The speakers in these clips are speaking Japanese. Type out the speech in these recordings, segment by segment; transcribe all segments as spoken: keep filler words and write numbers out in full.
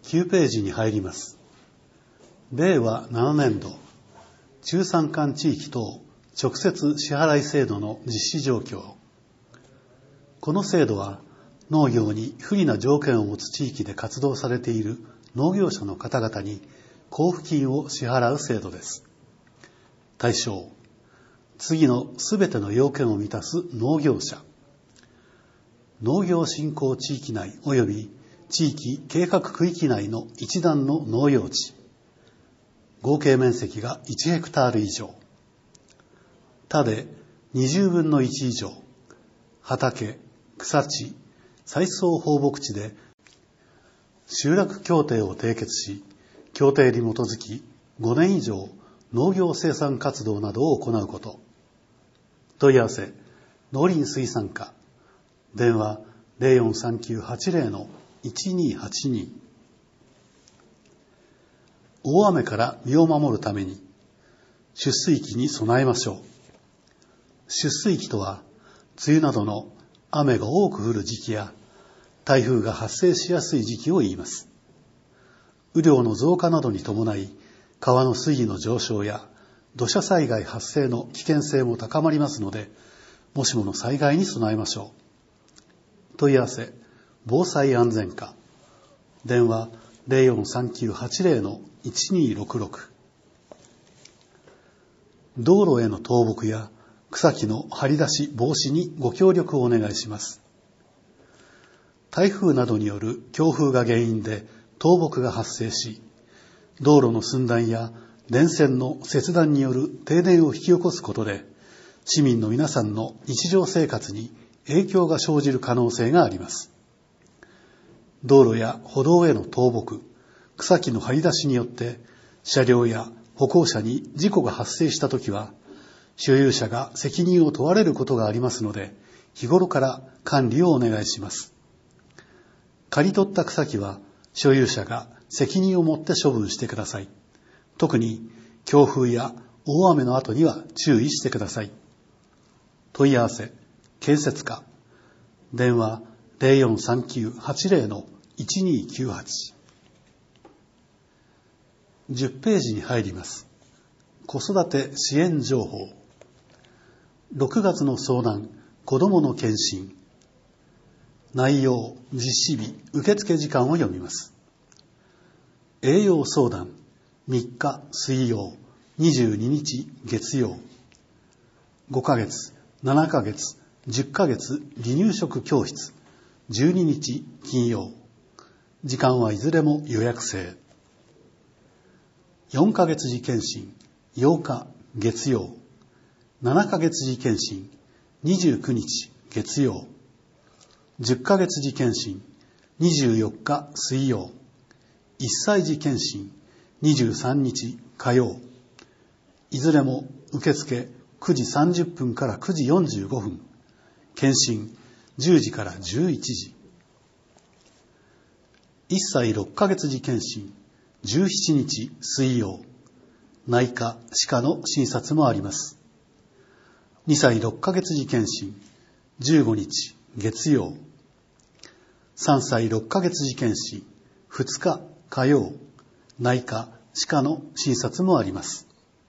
きゅうページに入ります。れいわななねんど、中山間地域等直接支払い制度の実施状況。この制度は、農業に不利な条件を持つ地域で活動されている農業者の方々に交付金を支払う制度です。対象、次のすべての要件を満たす農業者。農業振興地域内及び地域計画区域内の一段の農用地。合計面積がいちヘクタール以上。田でにじゅうぶんのいち以上。畑、草地、再送放牧地で集落協定を締結し、協定に基づきごねん以上農業生産活動などを行うこと。問い合わせ、農林水産課。電話 ゼロよんさんきゅうはちゼロのいちにはちに。大雨から身を守るために、出水期に備えましょう。出水期とは、梅雨などの雨が多く降る時期や、台風が発生しやすい時期を言います。雨量の増加などに伴い、川の水位の上昇や土砂災害発生の危険性も高まりますので、もしもの災害に備えましょう。問い合わせ、防災安全課。電話ゼロよんさんきゅうはちゼロのいちにろくろく。道路への倒木や草木の張り出し防止にご協力をお願いします。台風などによる強風が原因で倒木が発生し、道路の寸断や電線の切断による停電を引き起こすことで、市民の皆さんの日常生活に影響が生じる可能性があります。道路や歩道への倒木、草木の張り出しによって車両や歩行者に事故が発生したときは、所有者が責任を問われることがありますので、日頃から管理をお願いします。刈り取った草木は所有者が責任を持って処分してください。特に強風や大雨の後には注意してください。問い合わせ、建設課。電話ゼロよんさんきゅうはちゼロのいちにきゅうはち。じゅっページに入ります。子育て支援情報。ろくがつの相談、子どもの検診。内容、実施日、受付時間を読みます。栄養相談、みっか水曜、にじゅうににち月曜。ごかげつ、ななかげつ、じゅっかげつ離乳食教室、じゅうににち金曜。時間はいずれも予約制。よんかげつ時検診、ようか月曜。ななかげつ時検診、にじゅうくにち月曜。じゅっかげつ時検診、にじゅうよっか水曜。いっさい児検診、にじゅうさんにち火曜。いずれも受付くじさんじゅっぷんからくじよんじゅうごふん。検診じゅうじからじゅういちじ。いっさいろっかげつ時検診、じゅうしちにち水曜。内科・歯科の診察もあります。にさいろっかげつ時検診、じゅうごにち月曜。さんさいろっかげつ時検診、ふつか火曜。内科・歯科の診察もあります。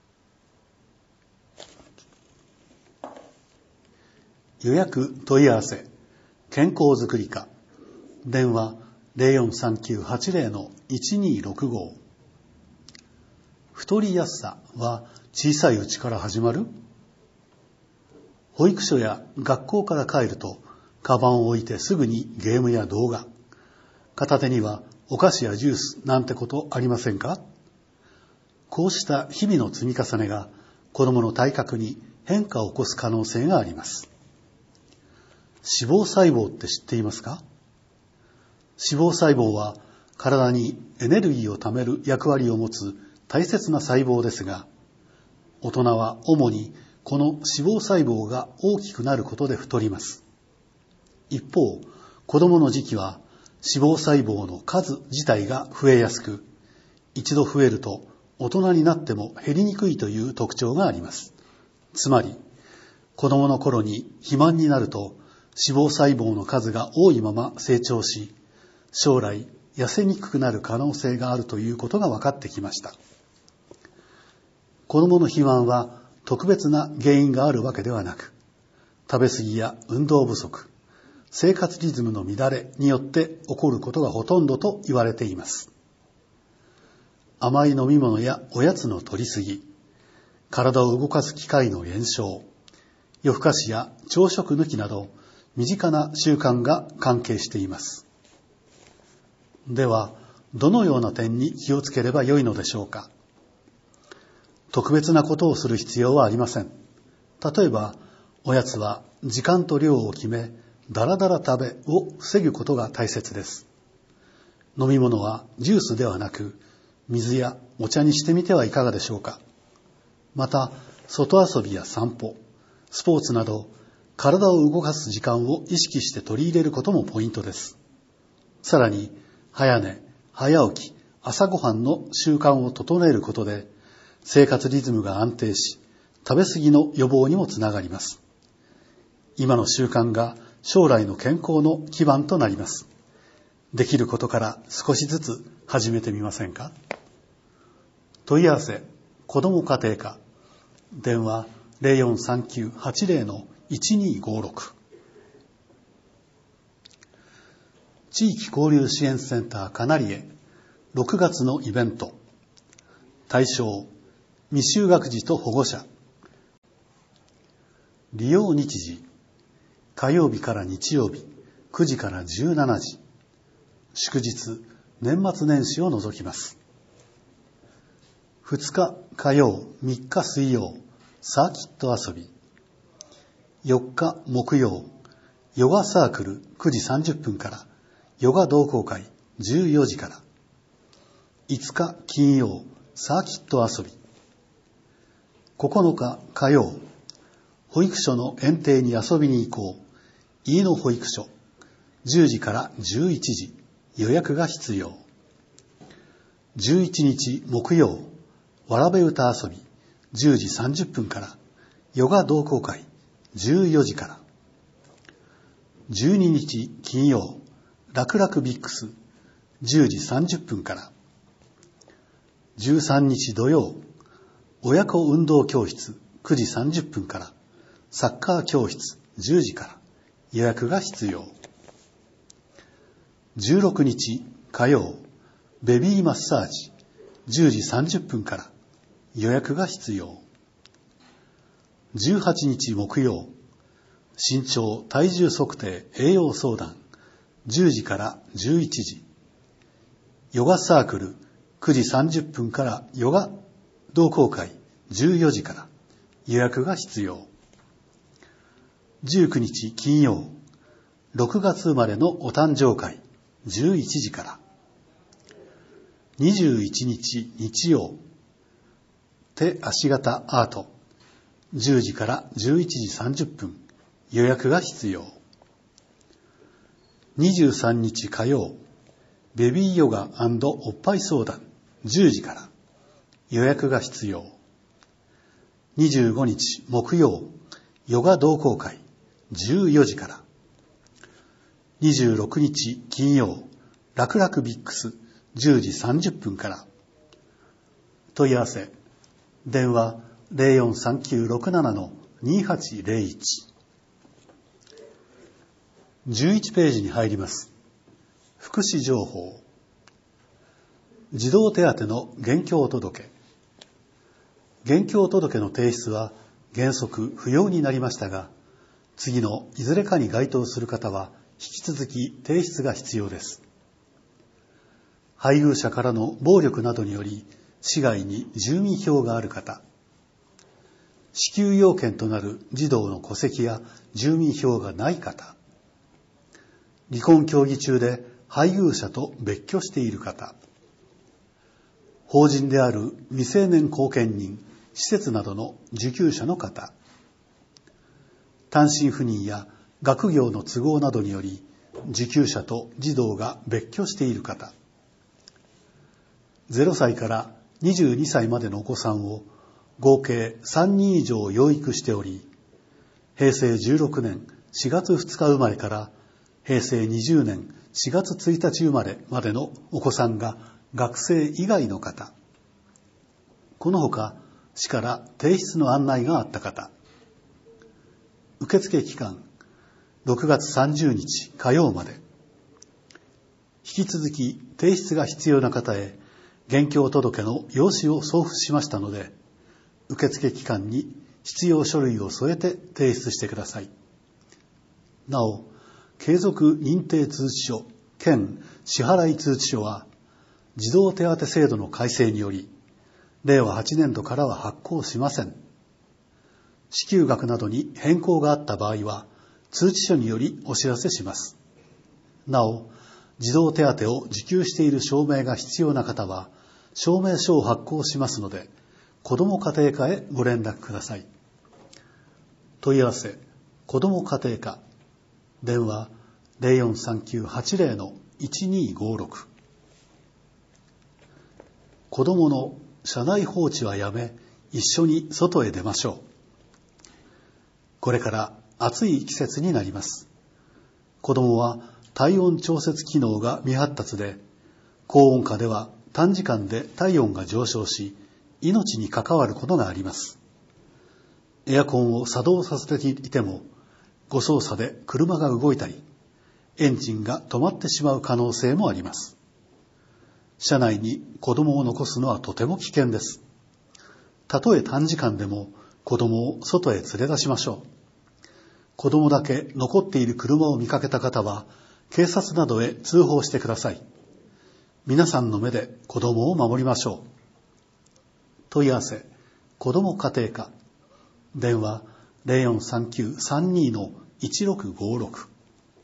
予約問い合わせ、健康づくり課。電話ゼロよんさんきゅうはちゼロのいちにろくご。太りやすさは小さいうちから始まる？保育所や学校から帰ると、カバンを置いてすぐにゲームや動画、片手にはお菓子やジュースなんてことありませんか？こうした日々の積み重ねが子どもの体格に変化を起こす可能性があります。脂肪細胞って知っていますか？脂肪細胞は体にエネルギーを貯める役割を持つ大切な細胞ですが、大人は主にこの脂肪細胞が大きくなることで太ります。一方、子供の時期は脂肪細胞の数自体が増えやすく、一度増えると大人になっても減りにくいという特徴があります。つまり、子供の頃に肥満になると脂肪細胞の数が多いまま成長し、将来痩せにくくなる可能性があるということが分かってきました。子どもの肥満は特別な原因があるわけではなく、食べ過ぎや運動不足、生活リズムの乱れによって起こることがほとんどと言われています。甘い飲み物やおやつの摂りすぎ、体を動かす機会の減少、夜更かしや朝食抜きなど身近な習慣が関係しています。では、どのような点に気をつければよいのでしょうか。特別なことをする必要はありません。例えば、おやつは時間と量を決め、だらだら食べを防ぐことが大切です。飲み物はジュースではなく、水やお茶にしてみてはいかがでしょうか。また、外遊びや散歩、スポーツなど、体を動かす時間を意識して取り入れることもポイントです。さらに、早寝、早起き、朝ごはんの習慣を整えることで、生活リズムが安定し、食べ過ぎの予防にもつながります。今の習慣が将来の健康の基盤となります。できることから少しずつ始めてみませんか。問い合わせ、子ども家庭科、電話 ゼロよんさんきゅうはちゼロのいちにごろく。地域交流支援センターカナリエろくがつのイベント。対象、未就学児と保護者。利用日時、火曜日から日曜日くじからじゅうしちじ。祝日、年末年始を除きます。ふつか火曜、みっか水曜、サーキット遊び。よっか木曜、ヨガサークルくじさんじゅっぷんから、ヨガ同好会じゅうよじから。いつか金曜、サーキット遊び。ここのか火曜、保育所の園庭に遊びに行こう。飯野保育所、じゅうじからじゅういちじ、予約が必要。じゅういちにち木曜、わらべ歌遊び、じゅうじさんじゅっぷんから、ヨガ同好会、じゅうよじから。じゅうににち金曜、楽々ビックス、じゅうじさんじゅっぷんから。じゅうさんにち土曜、親子運動教室、くじさんじゅっぷんから、サッカー教室、じゅうじから。予約が必要。じゅうろくにち火曜、ベビーマッサージ、じゅうじさんじゅっぷんから。予約が必要。じゅうはちにち木曜、身長体重測定栄養相談、じゅうじからじゅういちじ。ヨガサークル、くじさんじゅっぷんからヨガ同好会、じゅうよじから。予約が必要。じゅうくにち金曜、ろくがつ生まれのお誕生会、じゅういちじから。にじゅういちにち日曜、手足型アート、じゅうじからじゅういちじさんじゅっぷん、予約が必要。にじゅうさんにち火曜、ベビーヨガ&おっぱい相談、じゅうじから。予約が必要。にじゅうごにち木曜、ヨガ同好会、じゅうよじから。にじゅうろくにち金曜、楽々ビックス、じゅうじさんじゅっぷんから。問い合わせ、電話 ゼロよんさんきゅうろくななのにはちゼロいち。じゅういちページに入ります。福祉情報。児童手当の現況届。現況届の提出は原則不要になりましたが、次のいずれかに該当する方は引き続き提出が必要です。配偶者からの暴力などにより市外に住民票がある方、支給要件となる児童の戸籍や住民票がない方、離婚協議中で配偶者と別居している方、法人である未成年後見人、施設などの受給者の方、単身赴任や学業の都合などにより受給者と児童が別居している方、ゼロさいからにじゅうにさいまでのお子さんを合計さんにん以上養育しており、へいせいじゅうろくねんしがつふつか生まれからへいせいにじゅうねんしがつついたち生まれまでのお子さんが学生以外の方、このほか市から提出の案内があった方、受付期間ろくがつさんじゅうにち火曜まで、引き続き提出が必要な方へ現況届の用紙を送付しましたので、受付期間に必要書類を添えて提出してください。なお、継続認定通知書兼支払い通知書は児童手当制度の改正によりれいわはちねんどからは発行しません。支給額などに変更があった場合は通知書によりお知らせします。なお、児童手当を受給している証明が必要な方は証明書を発行しますので、子ども家庭課へご連絡ください。問い合わせ、子ども家庭課、電話 ゼロよんさんきゅうはちゼロのいちにごろく。子どもの車内放置はやめ、一緒に外へ出ましょう。これから暑い季節になります。子どもは体温調節機能が未発達で、高温下では短時間で体温が上昇し、命に関わることがあります。エアコンを作動させていても、誤操作で車が動いたり、エンジンが止まってしまう可能性もあります。車内に子供を残すのはとても危険です。たとえ短時間でも子供を外へ連れ出しましょう。子供だけ残っている車を見かけた方は、警察などへ通報してください。皆さんの目で子供を守りましょう。問い合わせ、子ども家庭課、電話 ゼロよんさんきゅうさんにのいちろくごろく。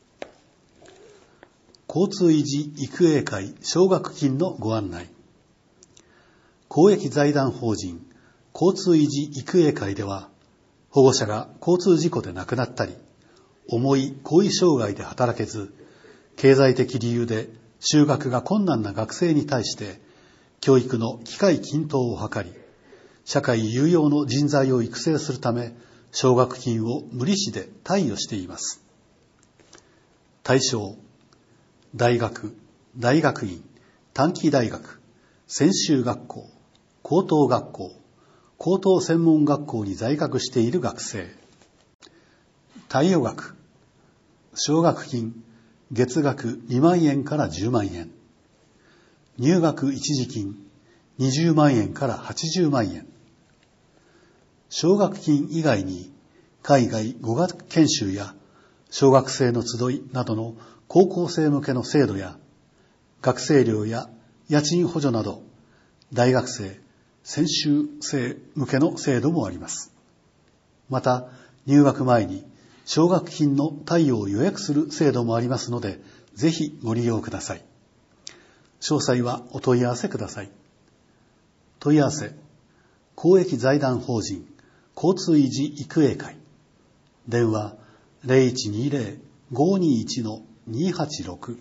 交通維持育英会奨学金のご案内。公益財団法人交通維持育英会では、保護者が交通事故で亡くなったり、重い後遺障害で働けず、経済的理由で就学が困難な学生に対して、教育の機会均等を図り、社会有用の人材を育成するため、奨学金を無利子で貸与しています。対象、大学、大学院、短期大学、専修学校、高等学校、高等専門学校に在学している学生。貸与額、奨学金、月額にまんえんからじゅうまんえん。入学一時金、にじゅうまんえんからはちじゅうまんえん。奨学金以外に海外語学研修や小学生の集いなどの高校生向けの制度や、学生寮や家賃補助など大学生、専修生向けの制度もあります。また、入学前に奨学金の貸与を予約する制度もありますので、ぜひご利用ください。詳細はお問い合わせください。問い合わせ、公益財団法人交通維持育英会、電話 ゼロいちにゼロ ごにいちのにはちろく。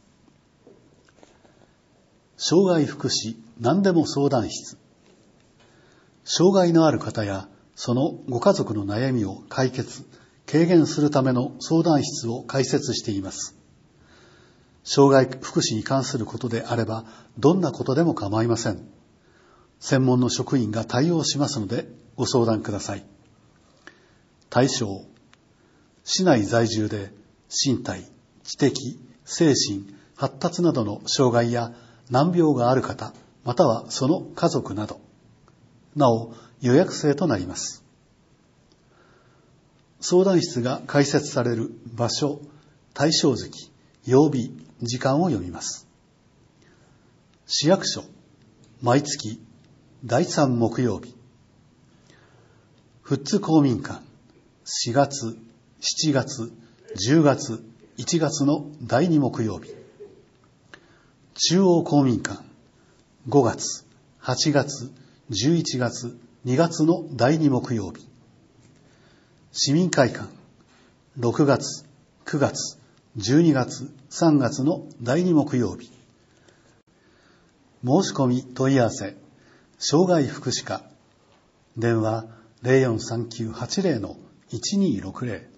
障害福祉何でも相談室。障害のある方やそのご家族の悩みを解決、軽減するための相談室を開設しています。障害福祉に関することであれば、どんなことでも構いません。専門の職員が対応しますので、ご相談ください。対象、市内在住で身体、知的、精神、発達などの障害や難病がある方、またはその家族など。なお、予約制となります。相談室が開設される場所、対象月、曜日、時間を読みます。市役所、毎月だいさん木曜日。富津公民館、しがつ、しちがつ、じゅうがつ、いちがつのだいに木曜日。中央公民館、ごがつ、はちがつ、じゅういちがつ、にがつのだいに木曜日。市民会館、ろくがつ、くがつ、じゅうにがつ、さんがつのだいに木曜日。申し込み問い合わせ、障害福祉課、電話 ゼロよんさんきゅうはちゼロのいちにろくゼロ。